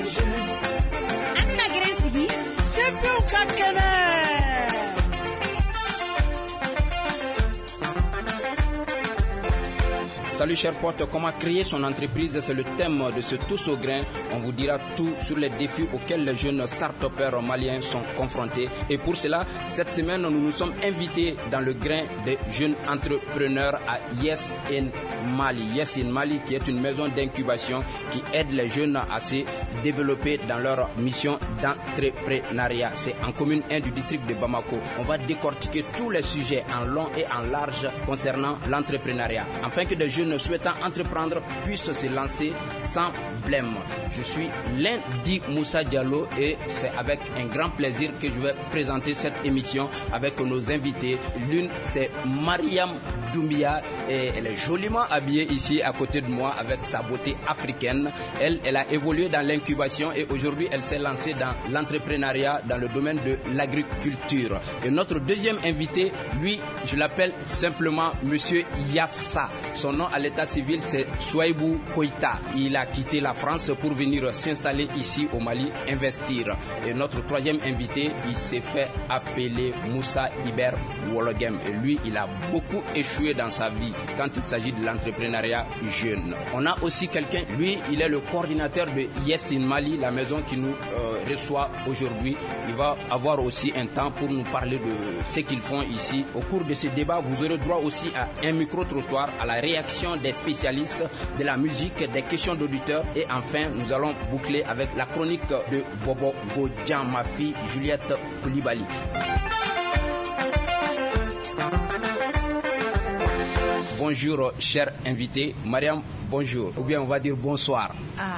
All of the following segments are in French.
jeunes. Amina Grensigi, C'est fait au kakene. Salut chers potes, comment créer son entreprise, c'est le thème de ce Tous au grain. On vous dira tout sur les défis auxquels les jeunes start-upers maliens sont confrontés. Et pour cela, cette semaine, nous nous sommes invités dans le grain des jeunes entrepreneurs à Yes in Mali. Yes in Mali qui est une maison d'incubation qui aide les jeunes à se développer dans leur mission d'entrepreneuriat. C'est en commune 1 du district de Bamako. On va décortiquer tous les sujets en long et en large concernant l'entrepreneuriat, afin que des jeunes souhaitant entreprendre puissent se lancer sans blême. Je suis Lundi Moussa Diallo et c'est avec un grand plaisir que je vais présenter cette émission avec nos invités. L'une, c'est Mariam Doumbia et elle est joliment habillée ici à côté de moi avec sa beauté africaine. Elle a évolué dans l'incubation et aujourd'hui elle s'est lancée dans l'entrepreneuriat dans le domaine de l'agriculture. Et notre deuxième invité, lui, je l'appelle simplement Monsieur Yassa. Son nom à l'état civil, c'est Souaibou Koïta. Il a quitté la France pour venir s'installer ici au Mali, investir. Et notre troisième invité, il s'est fait appeler Moussa Iber Wologem. Et lui, il a beaucoup échoué dans sa vie quand il s'agit de l'entrepreneuriat jeune. On a aussi quelqu'un, lui, il est le coordinateur de Yes in Mali, la maison qui nous reçoit aujourd'hui. Il va avoir aussi un temps pour nous parler de ce qu'ils font ici. Au cours de ce débat, vous aurez droit aussi à un micro-trottoir, à la réaction des spécialistes, de la musique, des questions d'auditeurs et enfin nous allons boucler avec la chronique de Bobo Godjan, ma fille Juliette Koulibaly. Bonjour chers invités. Mariam, bonjour, ou bien on va dire bonsoir.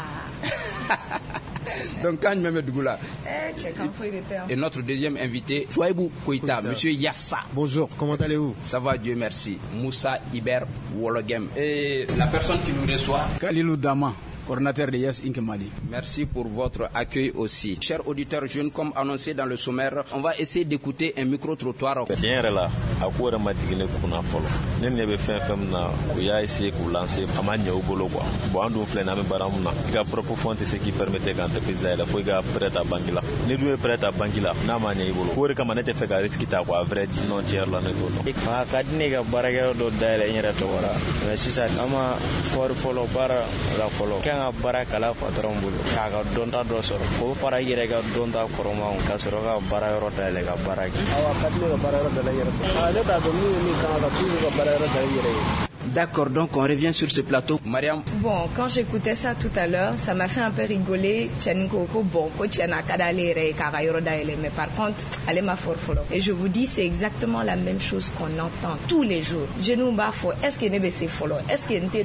Donc quand je me mets de goula. Et notre deuxième invité, Souaibou Koïta, Monsieur Yassa. Bonjour, comment allez-vous? Ça va, Dieu merci. Moussa Iber Wologem. Et la personne qui nous reçoit, Kalilou Dama, coordinateur de Yes in Mali. Merci pour votre accueil aussi. Chers auditeurs jeunes, comme annoncé dans le sommaire, on va essayer d'écouter un micro-trottoir. Tiens, là, à quoi de matiner qu'on a follow. Nous n'avons fait comme na, où y a essayé de lancer à manier au bolo quoi. Bon, on fait n'amène baramuna. Il a propre fonte ce qui permettait quand tu fais la fois il a prêt à Bangila. Nous devons prêt à Bangila. Na manier au bolo. Pour que manette fait qu'à risque ta quoi vrai dit non tiers là ne tourne. Ah, kadine ga baraga do daile nyera to wara. Mais si ça ama for follow bara la follow. Quand baraka la patron bulu. Kaga donta do soro. Ko para yere ga donta koroma on kasoro ga bara ro daile ga baraka. Awa kadine ga bara ro daile yere. Ah, le ta do ni kana ga tu ga bara ro daile yere. D'accord, donc on revient sur ce plateau. Mariam. Bon, quand j'écoutais ça tout à l'heure, ça m'a fait un peu rigoler. Mais par contre, elle est ma forfolo. Et je vous dis, c'est exactement la même chose qu'on entend tous les jours. Est-ce qu'il y a des follow? Est-ce qu'il y a des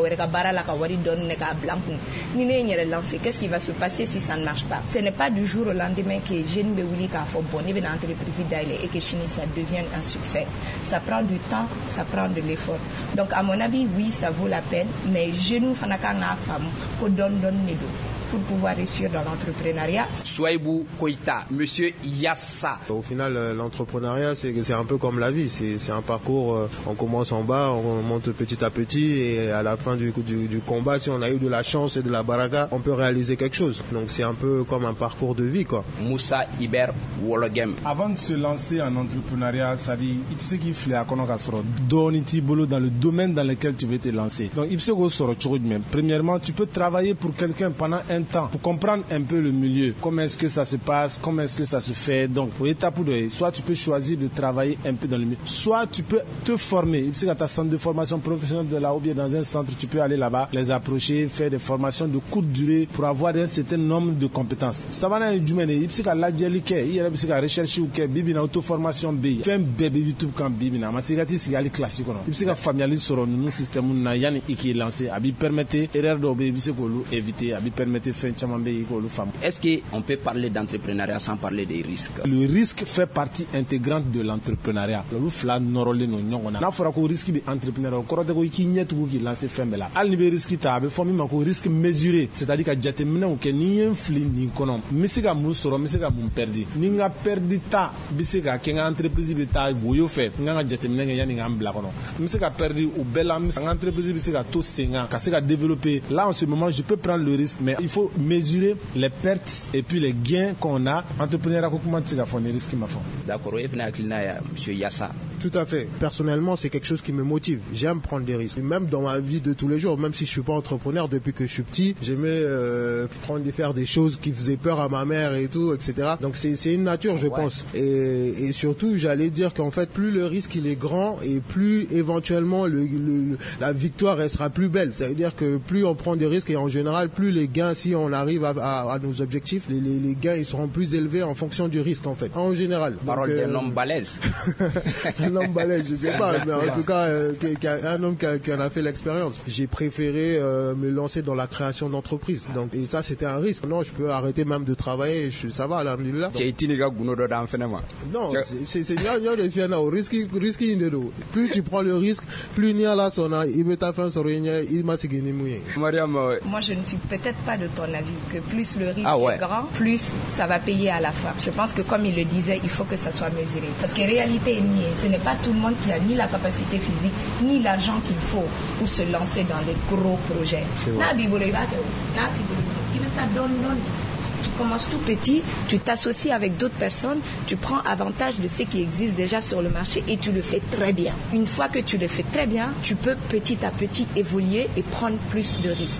lancé? Qu'est-ce qui va se passer si ça ne marche pas? Ce n'est pas du jour au lendemain que j'ai une entreprise et que ça devient un succès. Ça prend du temps, ça prend de l'effort. Donc, à mon avis, oui, ça vaut la peine, mais genou fanakanga femme, ko don nedo. Pour pouvoir réussir dans l'entrepreneuriat. Souaibou Koïta, Monsieur Yassa. Au final, l'entrepreneuriat, c'est un peu comme la vie. C'est un parcours, on commence en bas, on monte petit à petit et à la fin du combat, si on a eu de la chance et de la baraka, on peut réaliser quelque chose. Donc c'est un peu comme un parcours de vie, quoi. Moussa Iber Wologem. Avant de se lancer en entrepreneuriat, ça dit, il sait qu'il faut à Konokasoro, donner boulot dans le domaine dans lequel tu veux te lancer. Donc il sait que même. Premièrement, tu peux travailler pour quelqu'un pendant un temps pour comprendre un peu le milieu, comment est-ce que ça se passe, comment est-ce que ça se fait. Donc pour étape de soit tu peux choisir de travailler un peu dans le milieu, soit tu peux te former. Il sait que tu as un centre de formation professionnelle de là ou bien dans un centre, tu peux aller là-bas, les approcher, faire des formations de courte durée pour avoir un certain nombre de compétences. Ça va dans du il sait que la dialique, il y a des recherche ou que bibi na auto formation B, fait un bébé YouTube quand bibi na masigati c'est ali classique non. Il sait que familialise sur nous système na yani qui est lancé, abi permettre erreur de bibi c'est que éviter, abi permettre faire Est-ce qu'on peut parler d'entrepreneuriat sans parler des risques? Le risque fait partie intégrante de l'entrepreneuriat. Le fla norolé no nyongona. Na fora ko risque de entrepreneuriat ko rote ko ki nyetu ki lancer fembela. Al ni be risque ta be fomi ma ko risque mesuré, c'est-à-dire que jatemina o ke ni enfli ni konom. Misiga musoro, misiga bum perdi. Ni nga perdi ta bisiga ke nga entreprise be ta boyo fait. Nga jatemina nga yani nga mbla kono. Misiga perdi ou bela nga entreprise bisiga to senga, ka sega développer. Là en ce moment, je peux prendre le risque mais il faut mesurer les pertes et puis les gains qu'on a. Entrepreneur, comment tu vas faire les risques? D'accord, monsieur Yassa. Tout à fait. Personnellement, c'est quelque chose qui me motive. J'aime prendre des risques. Même dans ma vie de tous les jours, même si je suis pas entrepreneur, depuis que je suis petit, j'aimais faire des choses qui faisaient peur à ma mère et tout, etc. Donc c'est une nature, je pense. Et surtout, j'allais dire qu'en fait, plus le risque il est grand et plus éventuellement la victoire elle sera plus belle. Ça veut dire que plus on prend des risques et en général, plus les gains, si on arrive à nos objectifs, les gains ils seront plus élevés en fonction du risque en fait. En général. Parole d'un homme balèze. Un homme balèze, je sais pas, mais en tout cas, un homme qui en a fait l'expérience. J'ai préféré me lancer dans la création d'entreprise. Donc, et ça, c'était un risque. Non, je peux arrêter même de travailler. Ça va, alhamdulillah. Non, c'est bien de faire au risque. Plus tu prends le risque, plus il y a là son Moi, je ne suis peut-être pas de ton avis que plus le risque est grand, plus ça va payer à la fin. Je pense que comme il le disait, il faut que ça soit mesuré. Parce que réalité est niée. Ce n'est pas tout le monde qui a ni la capacité physique, ni l'argent qu'il faut pour se lancer dans des gros projets. Tu commences tout petit, tu t'associes avec d'autres personnes, tu prends avantage de ce qui existe déjà sur le marché et tu le fais très bien. Une fois que tu le fais très bien, tu peux petit à petit évoluer et prendre plus de risques.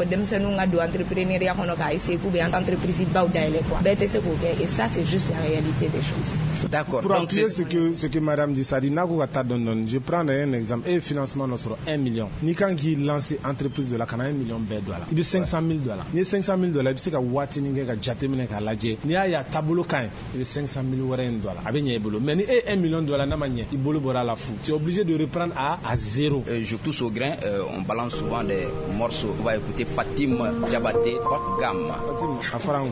Et ça, c'est juste la réalité des choses. D'accord. Pour appuyer ce que Madame dit, je prends un exemple. Et financement, nous serons 1 million. Ni quand il lance entreprise de la Cana, $1 million. Il y a $500,000. Il y a $500,000. Il y a $500,000. Jateminɛ k'a lajɛ n'i y'a ye a taabolo ka ɲi i bɛ $500,000 wɛrɛ in don a la a bɛ ɲɛ i bolo mais ni e $1 million n'a ma ɲɛ i bolo bɔra la fu tu es obligé de reprendre à zéro. Je touche au grain, on balance souvent des morceaux. On va écouter Fatim Diabaté, haute gamme. Fatim, à Farang.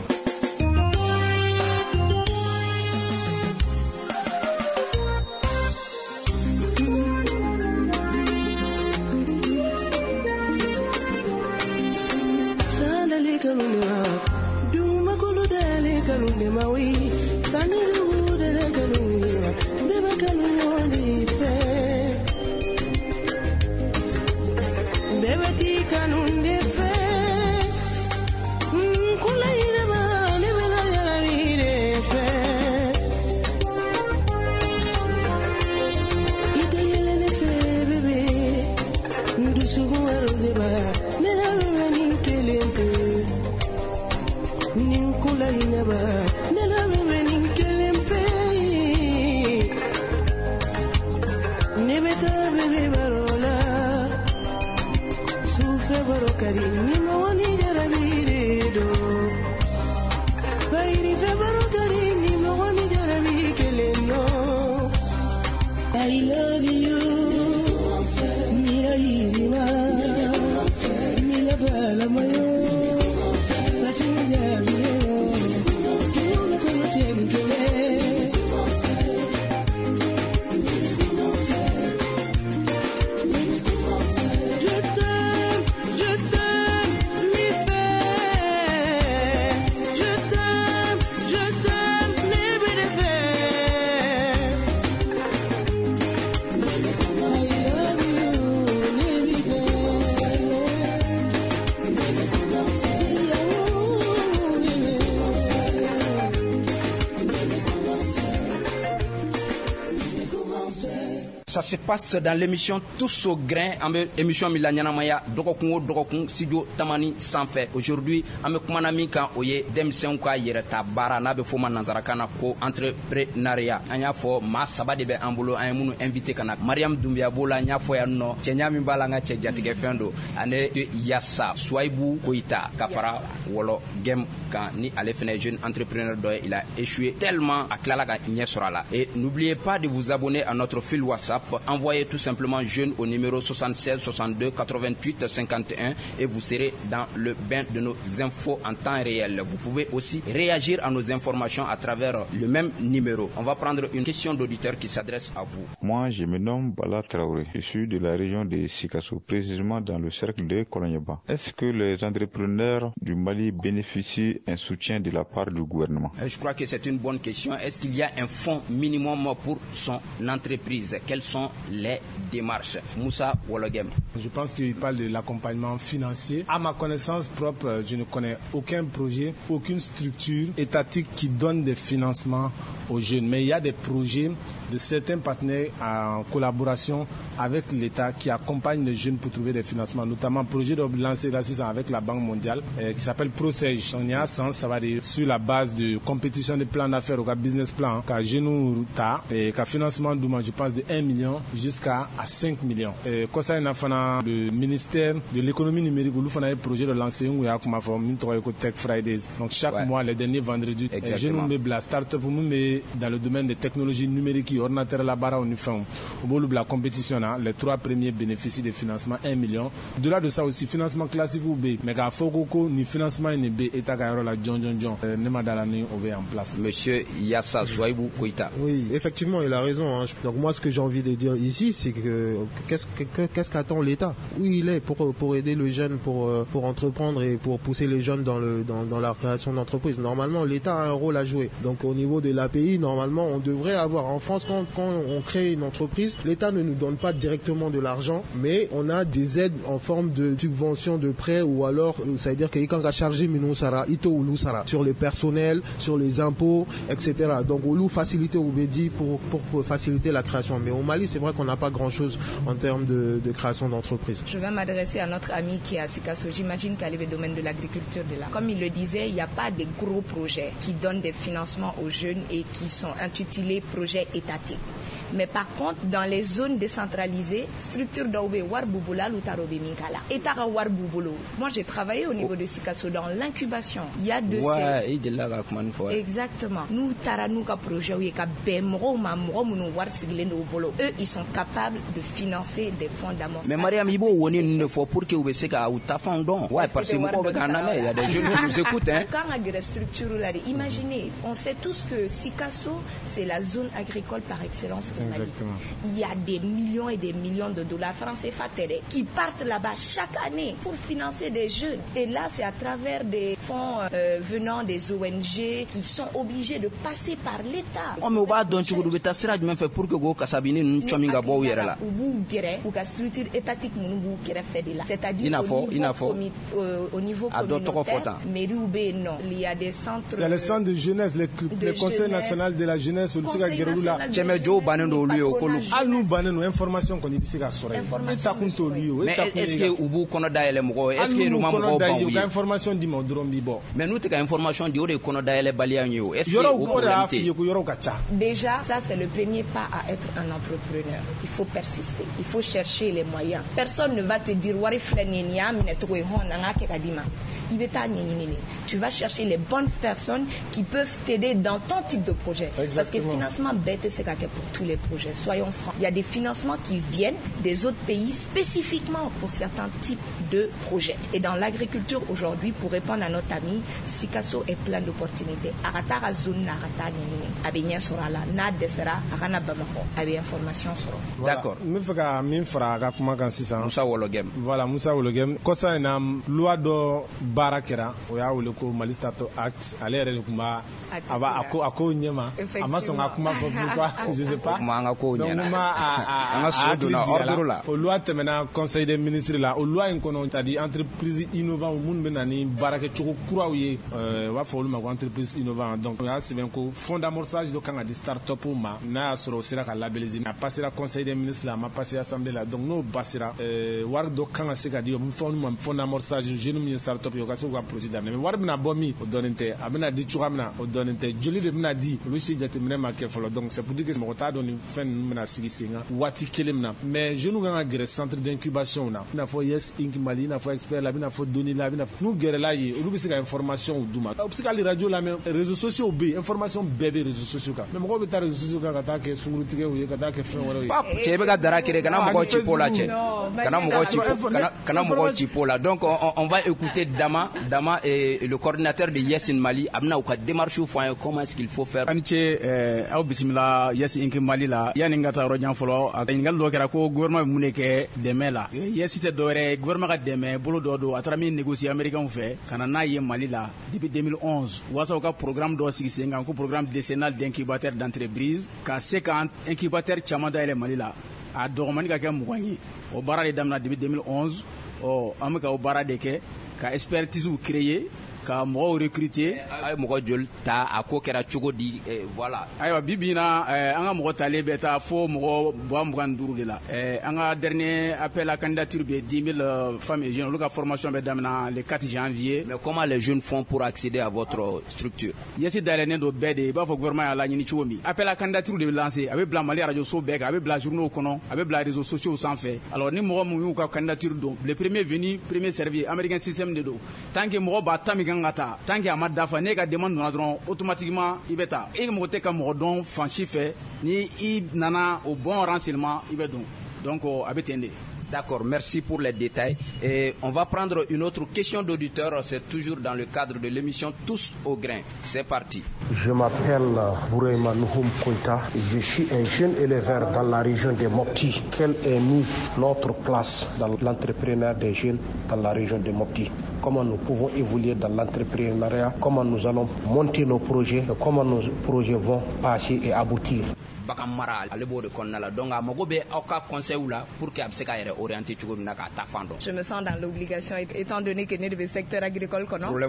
Ça se passe dans l'émission Tous au grain, émission Milaniana Maya, Dokokun, Sidio Tamani Sanfé. Aujourd'hui, ame kumanami kan oye demsen ka yereta bara na be foma nanzarakana ko entrepreneuria. Anya fo ma sabade be ambulo an munu invité kana Mariam Doumbia Bola nya fo ya no chenya mi bala nga che jatige fendo ane Yassa Souaibou Koita Kafara Wolo Game kan ni ale fene jeune entrepreneur do il a échoué tellement à klala ga nyesora. Et n'oubliez pas de vous abonner à notre fil WhatsApp. Envoyez tout simplement jeune au numéro 76 62 88 51 et vous serez dans le bain de nos infos en temps réel. Vous pouvez aussi réagir à nos informations à travers le même numéro. On va prendre une question d'auditeur qui s'adresse à vous. Moi, je me nomme Bala Traoré. Je suis de la région de Sikasso, précisément dans le cercle de Kolonyaba. Est-ce que les entrepreneurs du Mali bénéficient d'un soutien de la part du gouvernement? Je crois que c'est une bonne question. Est-ce qu'il y a un fonds minimum pour son entreprise? Quelles sont les démarches? Moussa Wologem. Je pense qu'il parle de l'accompagnement financier. À ma connaissance propre, je ne connais aucun projet, aucune structure étatique qui donne des financements aux jeunes. Mais il y a des projets de certains partenaires en collaboration avec l'État qui accompagnent les jeunes pour trouver des financements, notamment un projet de lancer l'assistance avec la Banque mondiale qui s'appelle ProSege. On y a sens, ça va être sur la base de compétition de plans d'affaires ou de business plan, qu'a genou ta et qu'a financement d'où je pense de 1 million jusqu'à 5 millions. Quand ça le ministère de l'économie numérique où nous un projet de lancer où il y a comme forme Tech Fridays. Donc chaque mois les derniers vendredis, je nous mets la start-up pour nous dans le domaine des technologies numériques, ordinateur là-bas on fait au bout de la compétition les 3 premiers bénéficient des financements 1 million. De-delà de ça aussi financement classique ou B, mais qu'à Fokoko ni financement ni B et à la John ne m'a dalani on en place. Monsieur Yassa Zouaïbou Koïta. Oui, effectivement, il a raison. Hein. Donc moi, ce que j'ai envie de dire ici, c'est que qu'est-ce qu'attend l'État? Où il est pour aider le jeune, pour entreprendre et pour pousser les jeunes dans la création d'entreprises. Normalement, l'État a un rôle à jouer. Donc au niveau de l'API, normalement, on devrait avoir en France quand on crée une entreprise, l'État ne nous donne pas directement de l'argent, mais on a des aides en forme de subventions, de prêts ou alors, ça veut dire que quand on a chargé Minou Sara, Ito ou Sara sur les personnels, sur les impôts, etc. Donc on loue faciliter au Bédi pour faciliter la création. Mais au Mali, c'est vrai qu'on n'a pas grand-chose en termes de création d'entreprise. Je vais m'adresser à notre ami qui est à Sikasso. J'imagine qu'elle est le domaine de l'agriculture de là. Comme il le disait, il n'y a pas de gros projets qui donnent des financements aux jeunes et qui sont intitulés projets étatiques. Mais par contre, dans les zones décentralisées, structure d'Aoubé Warbouboula, Loutarobe Minkala. Et Tara Warbouboulou. Moi, j'ai travaillé au niveau de Sikasso dans l'incubation. Il y a de ces... Exactement. Nous, Taranouka projet, eux, ils sont capables de financer des fonds d'amorçage. Mais Mariam Ibo, on est une fois pour que vous puissiez fondon. Ouais, parce que il y a des jeunes qui nous écoutent. Quand on a des structures là, imaginez, on sait tous que Sikasso, c'est la zone agricole par excellence. Exactement. Il y a des millions et des millions de dollars français qui partent là-bas chaque année pour financer des jeunes. Et là, c'est à travers des fonds venant des ONG qui sont obligés de passer par l'État. On me va donc tu veux tasser même fait pour que go kasabini nous chominga bo yera là. Ou ka structure étatique nous kere fait de là. C'est-à-dire au niveau communautaire, mais non, il y a des centres. Il y a les centres de jeunesse, les conseils nationaux de la jeunesse, le Tsiga Geroula. Nous banons information qu'on dit que ça mais est-ce que Ubu Konoda est le mot? Est-ce que nous avons information dit mon drombibo? Mais nous avons information dit que Konoda est le baliagno. Est-ce que déjà ça c'est le premier pas à être un entrepreneur. Il faut persister, il faut chercher les moyens. Personne ne va te dire tu vas chercher les bonnes personnes qui peuvent t'aider dans ton type de projet. Exactement. Parce que le financement bête c'est pour tous les projets, soyons francs. Il y a des financements qui viennent des autres pays spécifiquement pour certains types de projets. Et dans l'agriculture aujourd'hui, pour répondre à notre ami, Sikasso est plein d'opportunités. Aratara zone narata nini, abenya sera là, na desera, arana bamako, avec information sera. D'accord. Moussa Wologem. Voilà, Moussa Wologem. Kosa ena loi do barakera, oya woloko Malistato Act, aller kuma aba ako nyema, amason akuma pourquoi je sais pas. Au loi maintenant conseil des ministres là au loi inconon t'a dit entreprise innovante au monde benani barake choko kuraouye wa folu ma entreprise innovante donc ya c'est bien ko fond d'amorçage do kanga di start-up ma na soro sera ka labelliser na passer la conseil des ministres là ma passer assemblée là donc no basira war do kanga se ka di fond d'amorçage jeune ministre start-up yo ka se ko projet d'amener mais war bina bomi o donente abina di churamna o donente joli de bina di lui si jate mena ke folo donc c'est pour dire que mo ta don fin mena sigisinga wati kelemna mais je nous ganga gere centre d'incubation na na fo yes ink mali na fo expert la bina fo doni la bina nous gere la yi ou bisika information ou duma bisika li radio la même réseaux sociaux b information bébé réseaux sociaux ka mais mo ko beta réseaux sociaux ka ta ke sunguru tige ou ka ta ke fin wala pap chebe ga dara kire kana mo ko chipola che kana mo ko chipola donc on va écouter Dama et le coordinateur de Yes in Mali amna ou ka démarche ou comment est-ce qu'il faut faire anche au bismillah Yes in Mali la yani n ka taa yɔrɔ jan fɔlɔ a ɲininkali dɔ kɛra ko gouvernement bɛ mun de kɛ dɛmɛ la yesi tɛ dɔwɛrɛ gouvernement ka dɛmɛ bolo dɔ don a taara min négocier américains fɛ ka na n'a ye Mali la depuis 2011 walasa u ka programme dɔ sigi sen kan ko programme décennal d'incubateur d'entreprise ka se ka incubateur caman dayɛlɛ Mali la a dɔgɔmani ka kɛ 20 ye o baara de daminɛ depuis 2011 an bɛ ka o baara de kɛ ka expertise créer ka mɔgɔw recruter a ye mɔgɔ joli ta a ko kɛra cogo di voilà ayiwa bi bi in na an ka mɔgɔ talen bɛ taa fo mɔgɔ 25 de la an ka dernier appel à candidature bɛ 10 000 femmes et jeunes olu ka formation bɛ daminɛ le 4 janvier. Mais comment les jeunes font pour accéder à votre structure? Yesi dayɛlɛnnen don bɛɛ de i b'a fɔ gouvernement y'a laɲini cogo min appel à candidature de bɛ lancer a bɛ bila Mali radio so bɛɛ kan a bɛ bila journaux kɔnɔ a bɛ bila réseaux sociaux sanfɛ alors ni mɔgɔ mun y'u ka candidature don le premier venu premier servi américain système de don tant que mɔgɔ b'a ta min kan ka taa tant que a ma dafa ne ka demande donna dɔrɔn automatiquement i bɛ taa e mɔgɔ tɛ ka mɔgɔ dɔn fan si fɛ ni i nana au bon renseignement i bɛ don donc a bɛ ten de. D'accord, merci pour les détails. Et on va prendre une autre question d'auditeur, c'est toujours dans le cadre de l'émission Tous au grain. C'est parti. Je m'appelle Bourema Nouhoum Koita, je suis un jeune éleveur dans la région de Mopti. Quelle est notre place dans l'entrepreneuriat des jeunes dans la région de Mopti? Comment nous pouvons évoluer dans l'entrepreneuriat, comment nous allons monter nos projets, comment nos projets vont passer et aboutir. Donc, pour que orienté. Je me sens dans l'obligation étant donné que né du secteur agricole.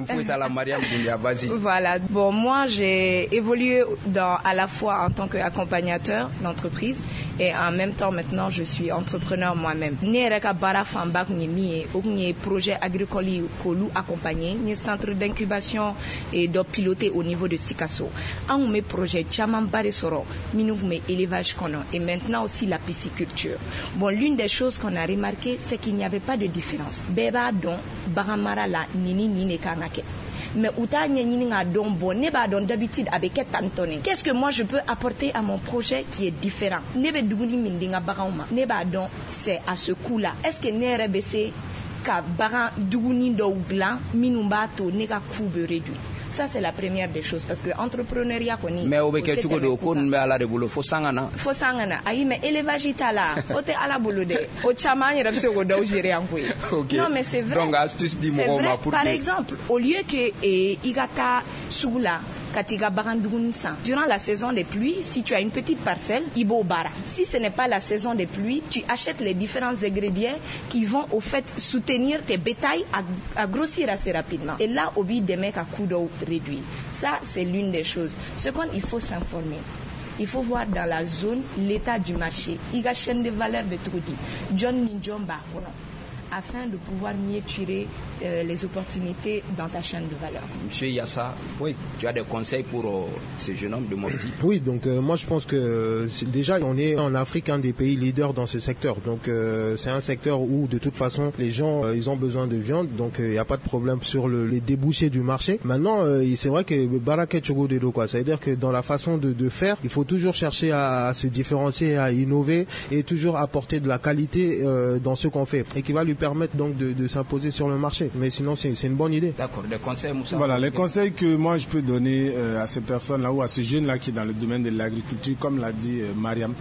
Voilà. Bon, moi j'ai évolué à la fois en tant qu'accompagnateur d'entreprise et en même temps maintenant je suis entrepreneur moi-même. Nereka bara fambak ni projet agricole kolu accompagné, ni centre d'incubation et de piloter au niveau de Sikasso. Un mes projets chaman bare soro, mais élevage qu'on a et maintenant aussi la pisciculture. Bon, l'une des choses qu'on a remarqué, c'est qu'il n'y avait pas de différence. Beba don baramara la nini kanake. Mais uta nyini nga don bon ne ba don d'habitude avec tantone. Qu'est-ce que moi je peux apporter à mon projet qui est différent? Nebe duguni mindinga barauma. Ne ba don c'est à ce coup-là. Est-ce que ne rebese ka baran duguni do glan minumba to ne ka coût réduit? Ça c'est la première des choses parce que entrepreneuriat koni. Mais au beke chuko do ko nbe ala de bolo fo sangana. Fo sangana. Ayi mais élevage itala. Ote ala bolo de. O chama ni rabse ko do gérer en fouille. Non mais c'est vrai. Donc astuce di mo ma pour. Par exemple, au lieu que igata sugula Katiga Barandugunisa. Durant la saison des pluies, si tu as une petite parcelle, Ibo Bara. Si ce n'est pas la saison des pluies, tu achètes les différents ingrédients qui vont au fait soutenir tes bétails à grossir assez rapidement. Et là, au bout des mecs à coût d'eau réduit. Ça, c'est l'une des choses. Second, il faut s'informer. Il faut voir dans la zone l'état du marché. Il y a une chaîne de valeur de Trudi. John Ninjomba. Afin de pouvoir mieux tirer les opportunités dans ta chaîne de valeur. Monsieur Yassa, oui. Tu as des conseils pour ce jeune homme de Mopti? Oui, donc moi je pense que déjà on est en Afrique un des pays leaders dans ce secteur. Donc c'est un secteur où de toute façon les gens ils ont besoin de viande, donc il n'y a pas de problème sur les débouchés du marché. Maintenant c'est vrai que Baraket Chogo de l'eau, quoi. Ça veut dire que dans la façon de faire, il faut toujours chercher à se différencier, à innover et toujours apporter de la qualité dans ce qu'on fait et qui va lui permettre donc de s'imposer sur le marché. Mais sinon c'est une bonne idée. D'accord, des conseils Moussa? Voilà, les conseils que moi je peux donner à ces personnes-là ou à ce jeune-là qui est dans le domaine de l'agriculture, comme l'a dit Mariam,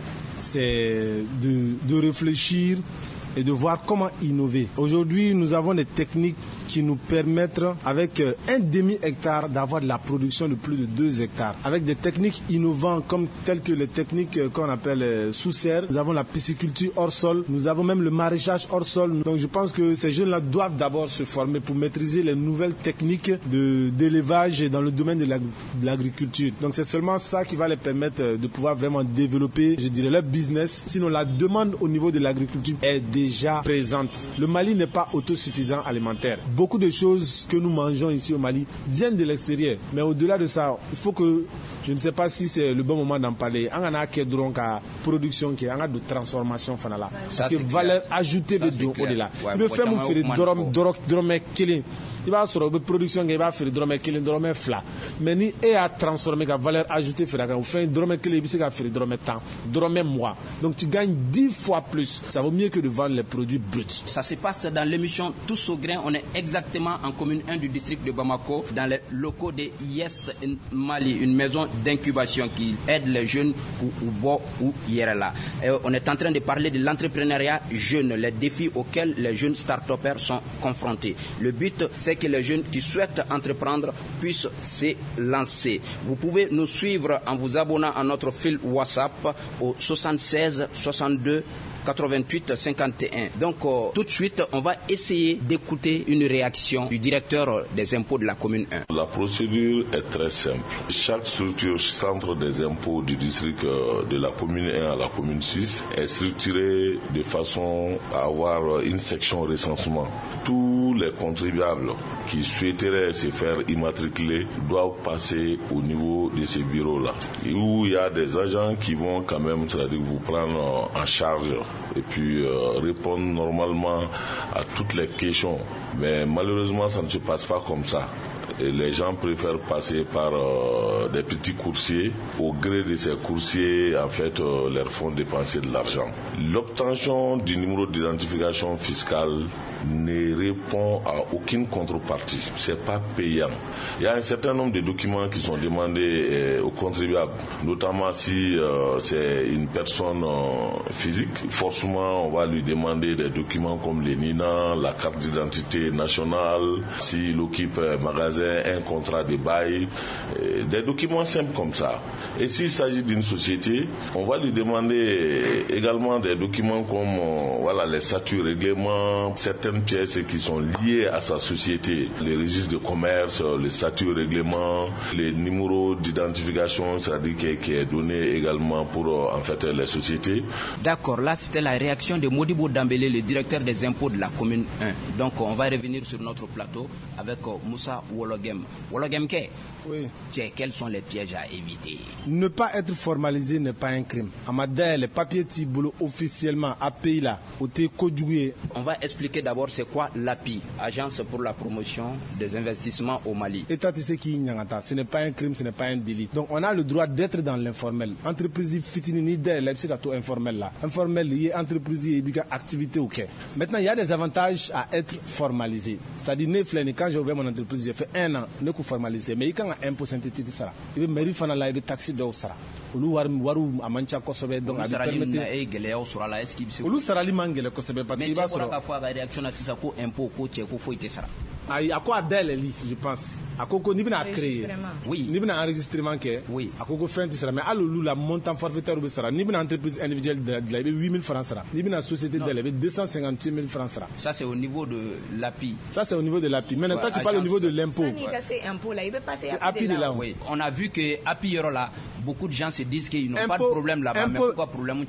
c'est de réfléchir et de voir comment innover. Aujourd'hui, nous avons des techniques qui nous permettent, avec un demi-hectare, d'avoir de la production de plus de 2 hectares. Avec des techniques innovantes comme telles que les techniques qu'on appelle sous-serre. Nous avons la pisciculture hors sol. Nous avons même le maraîchage hors sol. Donc je pense que ces jeunes-là doivent d'abord se former pour maîtriser les nouvelles techniques d'élevage dans le domaine de l'agriculture. Donc c'est seulement ça qui va les permettre de pouvoir vraiment développer, je dirais, leur business. Sinon la demande au niveau de l'agriculture est déjà présente. Le Mali n'est pas autosuffisant alimentaire. Beaucoup de choses que nous mangeons ici au Mali viennent de l'extérieur. Mais au-delà de ça, il faut que, je ne sais pas si c'est le bon moment d'en parler, on a qui donc à production qui a de transformation fanala. Parce que valeur ajoutée de au-delà. Le fait nous faire Il va sur la production qui va faire drôme qui drôme fla. Mais ni et à transformer la valeur ajoutée faire ou faire drôme qui les biscuits à faire drôme temps, drôme mois. Donc tu gagnes 10 fois plus. Ça vaut mieux que de vendre les produits bruts. Ça se passe dans l'émission Tous au grain. On est exactement en commune 1 du district de Bamako, dans les locaux de Yest Mali, une maison d'incubation qui aide les jeunes pour Oubo ou Yerala. On est en train de parler de l'entrepreneuriat jeune, les défis auxquels les jeunes start-upers sont confrontés. Le but, c'est que les jeunes qui souhaitent entreprendre puissent se lancer. Vous pouvez nous suivre en vous abonnant à notre fil WhatsApp au 76 62 88 51. Donc tout de suite, on va essayer d'écouter une réaction du directeur des impôts de la commune 1. La procédure est très simple. Chaque structure centre des impôts du district de la commune 1 à la commune 6 est structurée de façon à avoir une section recensement. Tous les contribuables qui souhaiteraient se faire immatriculer doivent passer au niveau de ces bureaux-là, où il y a des agents qui vont quand même, c'est-à-dire vous prendre en charge et puis répondre normalement à toutes les questions. Mais malheureusement, ça ne se passe pas comme ça. Et les gens préfèrent passer par des petits coursiers. Au gré de ces coursiers, en fait, leur font dépenser de l'argent. L'obtention du numéro d'identification fiscale ne répond à aucune contrepartie. C'est pas payant. Il y a un certain nombre de documents qui sont demandés aux contribuables, notamment si c'est une personne physique. Forcément, on va lui demander des documents comme les NINA, la carte d'identité nationale, s'il occupe un magasin, un contrat de bail, des documents simples comme ça. Et s'il s'agit d'une société, on va lui demander également des documents comme voilà, les statuts, règlements, certaines pièces qui sont liées à sa société, les registres de commerce, les statuts, règlements, les numéros d'identification, c'est-à-dire qui est donné également pour en fait les sociétés. D'accord, là c'était la réaction de Modibo Dambélé, le directeur des impôts de la commune 1. Donc on va revenir sur notre plateau avec Moussa Wologem. Wologem Ke, oui. Quels sont les pièges à éviter? Ne pas être formalisé n'est pas un crime. Amadé, les papiers Tiboulot officiellement à pays là, au Tékodjoué. On va expliquer d'abord c'est quoi l'API, Agence pour la promotion des investissements au Mali. État tu sais qui nyangata, ce n'est pas un crime, ce n'est pas un délit. Donc on a le droit d'être dans l'informel. Entreprise fitini ni de l'epsicato informel là. Informel lié entreprise et activité OK. Maintenant il y a des avantages à être formalisé. C'est-à-dire quand j'ai ouvert mon entreprise, j'ai fait 1 an, ne que formalisé. Mais quand un impôt synthétique ça, il veut mairie fana là, il veut taxi de ça. Olu waru amancha kosobe donc abi permettre olu sarali mangele kosobe parce qu'il va sur la fois réaction à ça ko impôt ko che ko foite sara ay à quoi d'elle je pense à koko ni bina créer oui ni bina enregistrement que oui à koko fin sara mais alolu la montant forfaitaire ou sara ni bina entreprise individuelle de la 8000 francs sara ni bina société de la 250 000 francs sara. Ça c'est au niveau de l'API. Ça c'est au niveau de l'API. Maintenant toi tu parles au niveau de l'impôt. Ça n'est c'est impôt là, il veut passer API de là. Oui, on a vu que API là beaucoup de gens se disent qu'ils n'ont pas de problème là-bas, mais pourquoi problème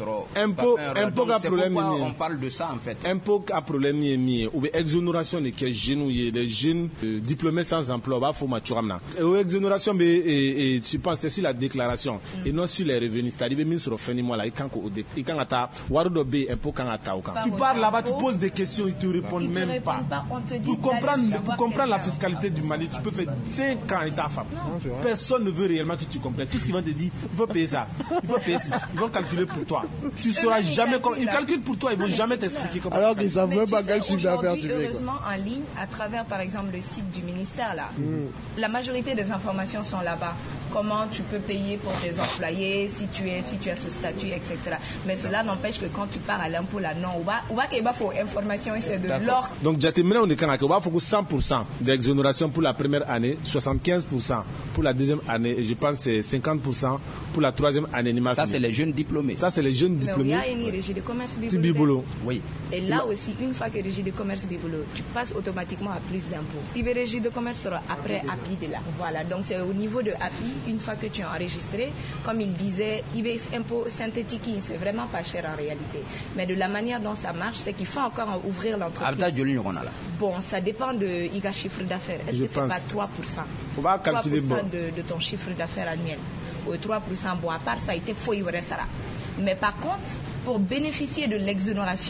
impôt a problème on parle de ça en fait. Impôt a problème ou exonération de des jeunes diplômés sans emploi va faut maturamna. Exonération mais tu penses sur la déclaration et non sur les revenus, c'est-à-dire même sur fin du mois là il quand ata warudo be impôt quand ata au tu parles là-bas, tu poses des questions, ils te répondent même pas. Pour comprendre la fiscalité du Mali, tu peux faire 5 ans et ta femme. Personne ne veut réellement que tu comprennes. Tout ce qu'ils vont te dire, il faut payer ça, il faut payer ça. Ils vont calculer pour toi. Tu sauras jamais comment. Ils calculent pour toi, ils vont jamais t'expliquer comment. Alors qu'ils savent même pas quel chiffre d'affaires tu fais. Heureusement, en ligne, à travers par exemple le site du ministère là, la majorité des informations sont là-bas. Comment tu peux payer pour tes employés, si tu as ce statut, etc. Mais cela n'empêche que quand tu pars à l'impôt là, non, on va qu'il faut information et c'est de l'or. Donc on est quand on va faut 100% d'exonération pour la première année, 75% pour la deuxième année, et je pense c'est 50% pour la troisième année. Ça c'est les jeunes diplômés. Ça c'est les jeunes diplômés. Mais il y a une régie de commerce bibolo. Oui. Et là aussi, une fois que régie de commerce bibolo, tu passes automatiquement à plus d'impôts. Il veut régie de commerce sera après API de là. Voilà, donc c'est au niveau de API, une fois que tu es enregistré, comme il disait, il veut impôt synthétique, c'est vraiment pas cher en réalité. Mais de la manière dont ça marche, c'est qu'il faut encore ouvrir l'entreprise. Bon, ça dépend de chiffre d'affaires. Est-ce que c'est pas 3%? On va calculer 3% de ton chiffre d'affaires annuel. Ou 3%, bon, à part ça, il te faut y restera. Mais par contre, pour bénéficier de l'exonération,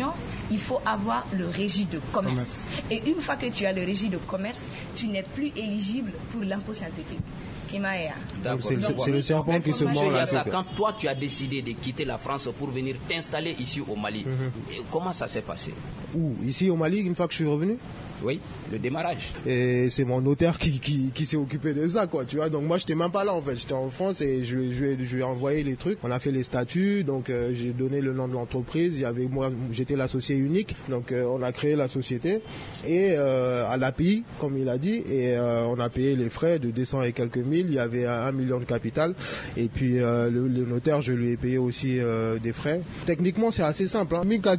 il faut avoir le registre de commerce. Et une fois que tu as le registre de commerce, tu n'es plus éligible pour l'impôt synthétique. C'est le serpent qui se mord la queue. Quand toi tu as décidé de quitter la France pour venir t'installer ici au Mali, comment ça s'est passé? Ici au Mali, une fois que je suis revenu? Oui, le démarrage. Et c'est mon notaire qui s'est occupé de ça, quoi, tu vois. Donc moi, j'étais même pas là, en fait. J'étais en France et je lui ai envoyé les trucs. On a fait les statuts, donc j'ai donné le nom de l'entreprise. Il y avait moi, j'étais l'associé unique, donc on a créé la société et à l'API, comme il a dit, et on a payé les frais de 200 et quelques mille. Il y avait 1 million de capital et puis le notaire, je lui ai payé aussi des frais. Techniquement, c'est assez simple.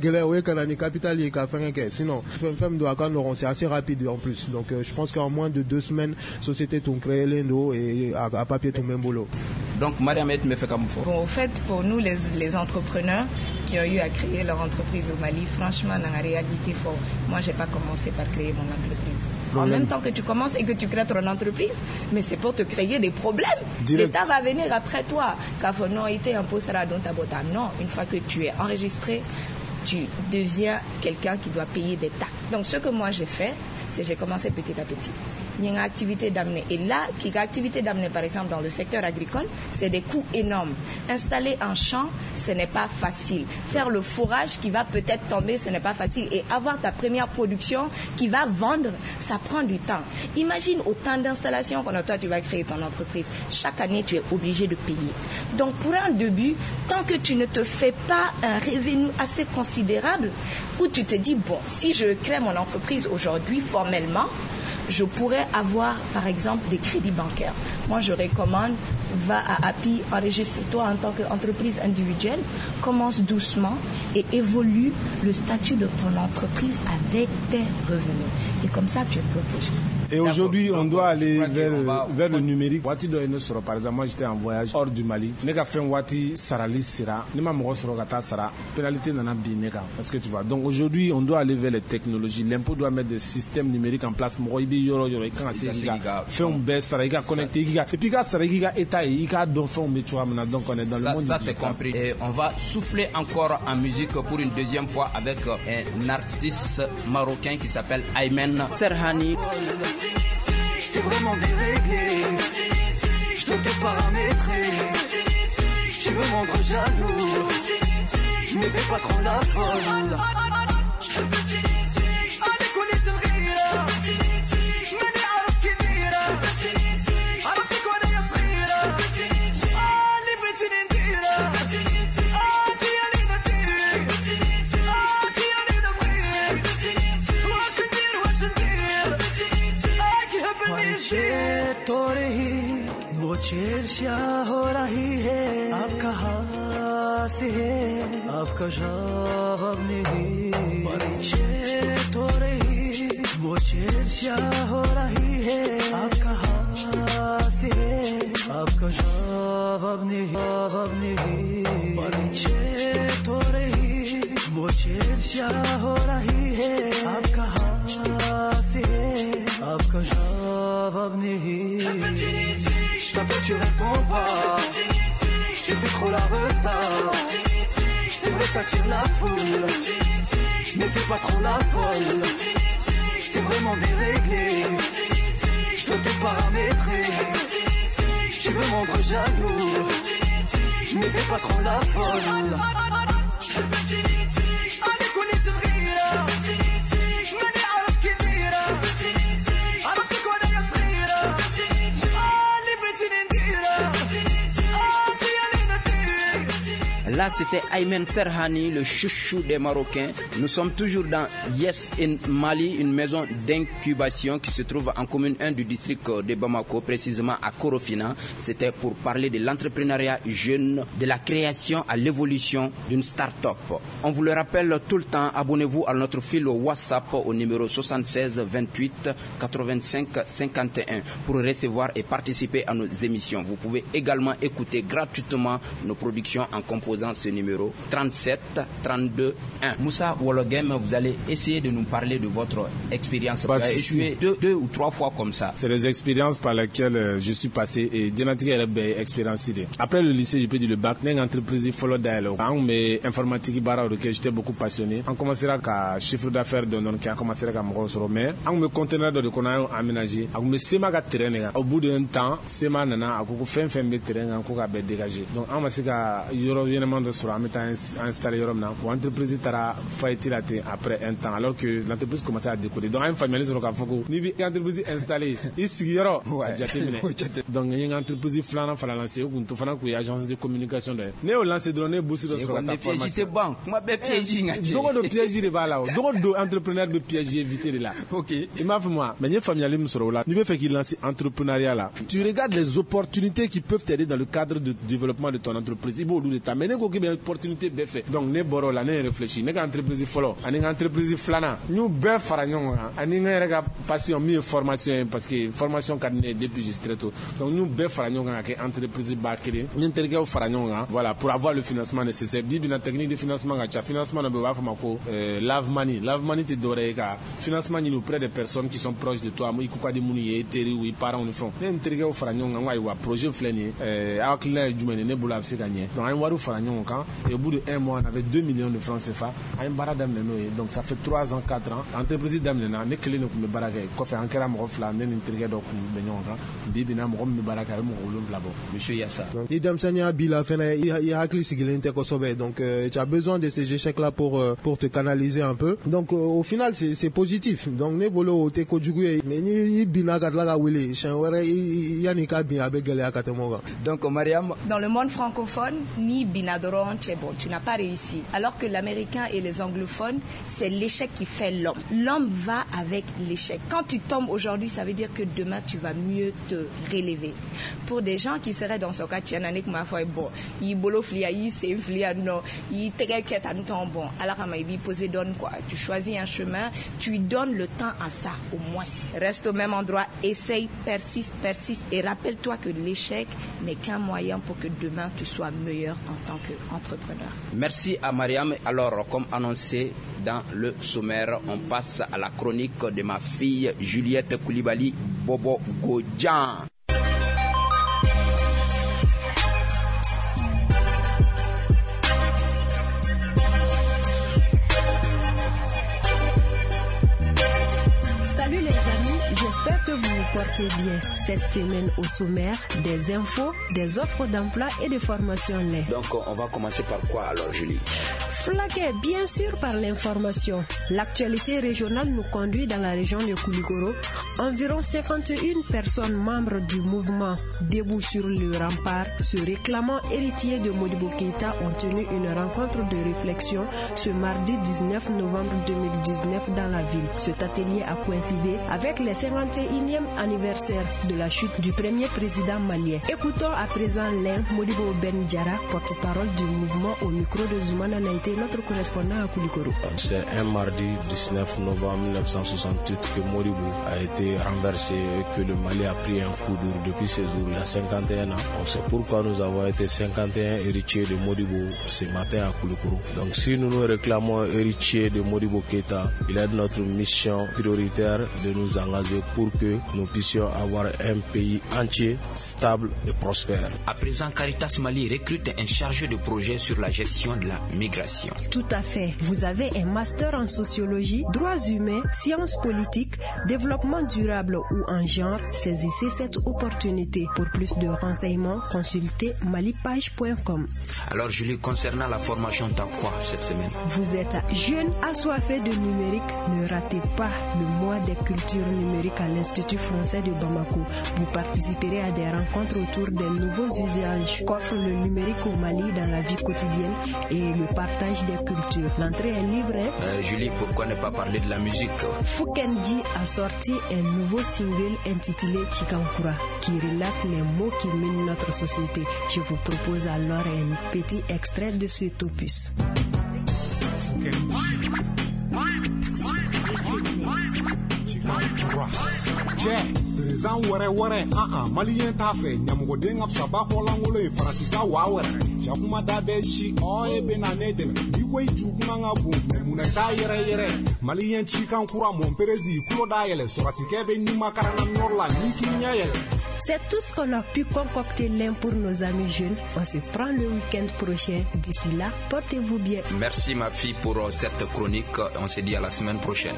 Sinon, c'est assez rapide en plus. Donc je pense qu'en moins de 2 semaines, société tout créé l'endo et à papier tout même boulot. Donc Mariam me fait comme ça. Bon, au fait, pour nous les entrepreneurs qui ont eu à créer leur entreprise au Mali, franchement, dans la réalité, moi j'ai pas commencé par créer mon entreprise. En même temps que tu commences et que tu crées ton entreprise, mais c'est pour te créer des problèmes. L'État va venir après toi. Non, une fois que tu es enregistré, tu deviens quelqu'un qui doit payer des taxes. Donc ce que moi j'ai fait, c'est que j'ai commencé petit à petit. Il y a une activité d'amener. Et là, l'activité d'amener, par exemple, dans le secteur agricole, c'est des coûts énormes. Installer un champ, ce n'est pas facile. Faire le fourrage qui va peut-être tomber, ce n'est pas facile. Et avoir ta première production qui va vendre, ça prend du temps. Imagine autant d'installations quand toi, tu vas créer ton entreprise. Chaque année, tu es obligé de payer. Donc, pour un début, tant que tu ne te fais pas un revenu assez considérable, où tu te dis, bon, si je crée mon entreprise aujourd'hui formellement, je pourrais avoir, par exemple, des crédits bancaires. Moi, je recommande, va à API, enregistre-toi en tant qu'entreprise individuelle, commence doucement et évolue le statut de ton entreprise avec tes revenus. Et comme ça, tu es protégé. Et aujourd'hui, on doit aller vers le numérique. Wati do eno soro, par exemple, moi j'étais en voyage hors du Mali. Neka fait wati sarali sira. Nima mo soro kata sara. Pénalité nana bi neka. Parce que tu vois. Donc aujourd'hui, on doit aller vers les technologies. L'impôt doit mettre des systèmes numériques en place. Mo ibi yoro quand assez giga. Fait un baisse sara giga connecté giga. Et puis quand sara giga état et giga donc fait un métier maintenant. Donc on est dans le monde. Ça c'est compris. Et on va souffler encore en musique pour une deuxième fois avec un artiste marocain qui s'appelle Aymen Serhani. T'es vraiment déréglé, je dois te paramétrer. Tu veux me rendre jaloux, mais fais pas trop la folle. तो रही वो चेरशा हो रही है अब कहाँ से है आपका जवाब नहीं परिचय तो रही वो चेरशा हो रही है अब कहाँ से है आपका जवाब नहीं परिचय तो रही वो चेरशा हो रही है अब कहाँ से है आपका जवाब नहीं Je t'appelle, tu réponds pas. Tu fais trop la resta. C'est vrai, t'attires la foule, mais fais pas trop la folle. T'es vraiment déréglé, je dois te paramétrer. Tu veux me rendre jaloux, mais fais pas trop la folle. Là, c'était Aymen Serhani, le chouchou des Marocains. Nous sommes toujours dans Yes in Mali, une maison d'incubation qui se trouve en commune 1 du district de Bamako, précisément à Korofina. C'était pour parler de l'entrepreneuriat jeune, de la création à l'évolution d'une start-up. On vous le rappelle tout le temps, abonnez-vous à notre fil WhatsApp au numéro 76 28 85 51 pour recevoir et participer à nos émissions. Vous pouvez également écouter gratuitement nos productions en composant dans ce numéro 37 32 1. Moussa Wologem, vous allez essayer de nous parler de votre expérience. Vous avez échoué deux ou trois fois comme ça. C'est les expériences par lesquelles je suis passé et Djenatika est une expérience. Après le lycée, je peux dire le bac, une entreprise follow dialogue. Mais informatique barra auquel j'étais beaucoup passionné. On commencera à chiffre d'affaires de non qui a commencé à me mais on me conteneur de qu'on a aménagé. On me sema ka terrain. Au bout d'un temps, sema nana a beaucoup fait terrain en quoi a dégagé. Donc on m'a dit que yoro vienement de sur mettre installé yoro na. L'entreprise tara failli après un temps alors que l'entreprise commençait à décoller. Donc un familier sur le cafou. Ni bi entreprise installée. Ici yoro. Donc une entreprise flana fala lancer ou tout fana ku agence de communication de. Ne o lancer drone boussi de sur la formation. Bon, moi be piège ngati. Donc de piège de bala. Donc de entrepreneur be piège éviter de là. OK. Il m'a fait moi. Mais une familier me sur là. Ni be fait qu'il lance entrepreneuriat là. Tu regardes les opportunités qui peuvent t'aider dans le cadre de développement de ton entreprise. Il faut de t'amener quelque opportunité be fait. Donc ne boro là ne réfléchir. Ne entreprise follow. Ani entreprise flana. Nous be faranyon. Ani nga passion mi formation parce que formation cadre depuis juste très tôt. Donc nous be faranyon avec entreprise bakri. Ni interga faranyon voilà pour avoir le financement nécessaire. Bibina technique de financement gacha financement na be wa famako love money te doreka financement ni auprès des personnes qui sont proches de toi. Moi ikuka de muni eteri ou parents ni font. Ni interga faranyon nga wa projet fleni avec les jumene ne boula se gagner. Donc un waru faranyon kan et au bout de 1 mois on avait 2 millions de francs CFA. Un baradam no donc ça fait 3 ans 4 ans entreprise damna ne clé no me baraka ko fait ankara mo fla ne interga donc benyon kan bibina mo me baraka mo olum labo monsieur Yassa. Et Damsania Bila fena il a akli sigilente ko sobe donc tu as besoin de ces échecs là pour te canaliser un peu. Donc au final c'est positif. Donc ne bolo te ko jugu mais ni bina kat la ga wele chanwere yani ka bien avec gele akatemoga. Donc Mariam, dans le monde francophone ni binadoron c'est bon, tu n'as pas réussi. Alors que l'américain et les anglophones, c'est l'échec qui fait l'homme. L'homme va avec l'échec. Quand tu tombes aujourd'hui, ça veut dire que demain tu vas mieux te relever. Pour des gens qui seraient dans ce cas, tu as ma foi bon, il bolo flia, il c'est flia non, il t'inquiète à nous bon. Alors à ma vie poser donne quoi. Tu choisis un chemin, tu lui donnes le temps à ça au moins. Reste au même endroit, essaye, persiste et rappelle-toi que l'échec n'est qu'un moyen pour que demain tu sois meilleur en tant qu'entrepreneur. Merci à Mariam. Alors comme annoncé dans le sommaire, on passe à la chronique de ma fille Juliette Koulibaly Bobo Godjan. Salut les amis, j'espère que vous vous portez bien. Cette semaine au sommaire, des infos, des offres d'emploi et de formation en ligne. Donc on va commencer par quoi alors Julie? Flagué bien sûr par l'information. L'actualité régionale nous conduit dans la région de Koulikoro. Environ 51 personnes membres du mouvement Debout sur le rempart se réclamant héritiers de Modibo Keïta ont tenu une rencontre de réflexion ce mardi 19 novembre 2019 dans la ville. Cet atelier a coïncidé avec le 51e anniversaire de la chute du premier président malien. Écoutons à présent l'un Modibo Ben Diara, porte-parole du mouvement au micro de Zoumana Naïté, notre correspondant à Koulikoro. C'est un mardi 19 novembre 1968 que Modibo a été renversé et que le Mali a pris un coup dur depuis ces jours. Il y a 51 ans. C'est pourquoi nous avons été 51 héritiers de Modibo ce matin à Koulikoro. Donc si nous nous réclamons héritiers de Modibo Keïta, il est de notre mission prioritaire de nous engager pour que nous puissions avoir un pays entier, stable et prospère. À présent, Caritas Mali recrute un chargé de projet sur la gestion de la migration. Tout à fait. Vous avez un master en sociologie, droits humains, sciences politiques, développement durable ou en genre. Saisissez cette opportunité. Pour plus de renseignements, consultez malipage.com. Alors Julie, concernant la formation, t'as quoi cette semaine? Vous êtes jeune, assoiffé de numérique. Ne ratez pas le mois des cultures numériques à l'Institut français de Bamako. Vous participerez à des rencontres autour des nouveaux usages qu'offre le numérique au Mali dans la vie quotidienne et le partage des cultures. L'entrée est libre. Julie, pourquoi ne pas parler de la musique? Fukenji a sorti un nouveau single intitulé Chikankura qui relate les maux qui minent notre société. Je vous propose alors un petit extrait de cet opus. Président wɛrɛ maliyɛn t'a fɛ ɲamɔgɔden ka fisaba hɔlankolon ye farasika wa wɛrɛ jakuma da bɛ si e bɛna ne dɛmɛ n'i ko i juguman ka bon mɛ munna i t'a yɛrɛ maliyɛn cikan kura mon perezi i kulo da yɛlɛ sɔrasikɛ bɛ nimakarana nɔrɔ la n'i k'i ɲɛ yɛlɛ. C'est tout ce qu'on a pu concocter l'un pour nos amis jeunes. On se prend le week-end prochain. D'ici là, portez-vous bien. Merci ma fille pour cette chronique. On se dit à la semaine prochaine.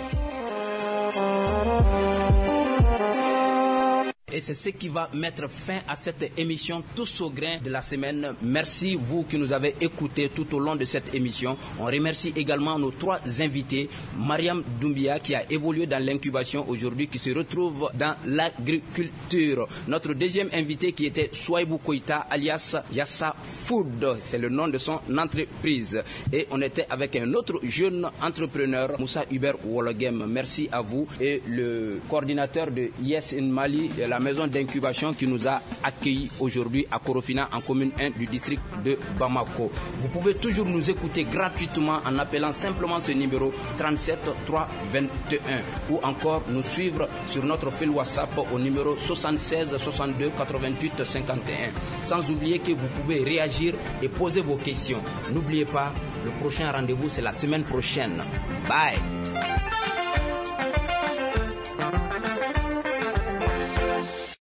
Et c'est ce qui va mettre fin à cette émission Tous au grain de la semaine. Merci vous qui nous avez écoutés tout au long de cette émission. On remercie également nos 3 invités. Mariam Doumbia qui a évolué dans l'incubation aujourd'hui, qui se retrouve dans l'agriculture. Notre deuxième invité qui était Souaibou Koïta alias Yassa Food. C'est le nom de son entreprise. Et on était avec un autre jeune entrepreneur, Moussa Hubert Wologem. Merci à vous. Et le coordinateur de Yes in Mali, la maison d'incubation qui nous a accueillis aujourd'hui à Korofina en commune 1 du district de Bamako. Vous pouvez toujours nous écouter gratuitement en appelant simplement ce numéro 37 321 ou encore nous suivre sur notre fil WhatsApp au numéro 76 62 88 51. Sans oublier que vous pouvez réagir et poser vos questions. N'oubliez pas, le prochain rendez-vous c'est la semaine prochaine. Bye.